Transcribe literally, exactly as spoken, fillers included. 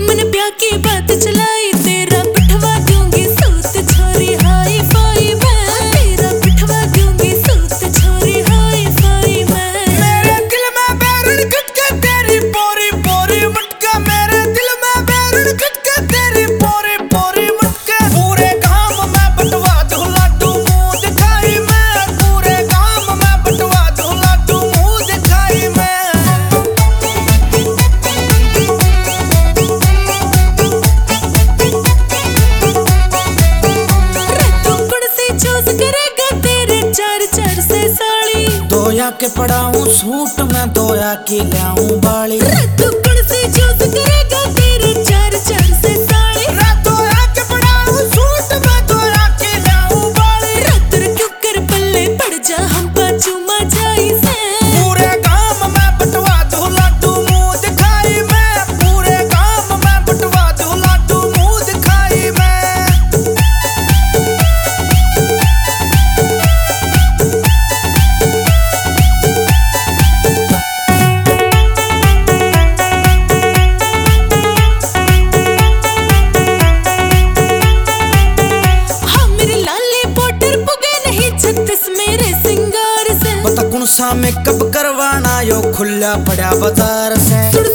मन ब्याह की बात चलाई, तेरा पिठवा दूंगी सूत छोरी हाई फाई मैं, तेरा पिठवा दूंगी सूत छोरी हाई फाई मैं। मेरे दिल में बैरन खटके तेरी पोरी पोरी मटका, मेरे दिल में बैरन खटके तेरी पोरी पोरी मटका। पूरे गांव में बटवा दूं लाडू मुंह दिखाई मैं, पूरे गांव में बटवा दूं लाडू मुंह दिखाई मैं। दोया के पढ़ाऊं सूट में दोया की लाऊं बाली, तू कौन सी चूज करेगा तेरे चार चार से साड़ी। दोया के पढ़ाऊं सूट में दोया की लाऊं बाली, रात क्यों कर पल्ले पड़ जा हम पाछू मा जाई से। पूरे गांव में बटवा दूं लाडू मुंह दिखाई मैं, पूरे गांव में बटवा दूं लाडू मुंह दिखाई मैं। मेरे सिंगार से बता कौन सा मेकअप करवाना यो खुला पड़ा बाजार से।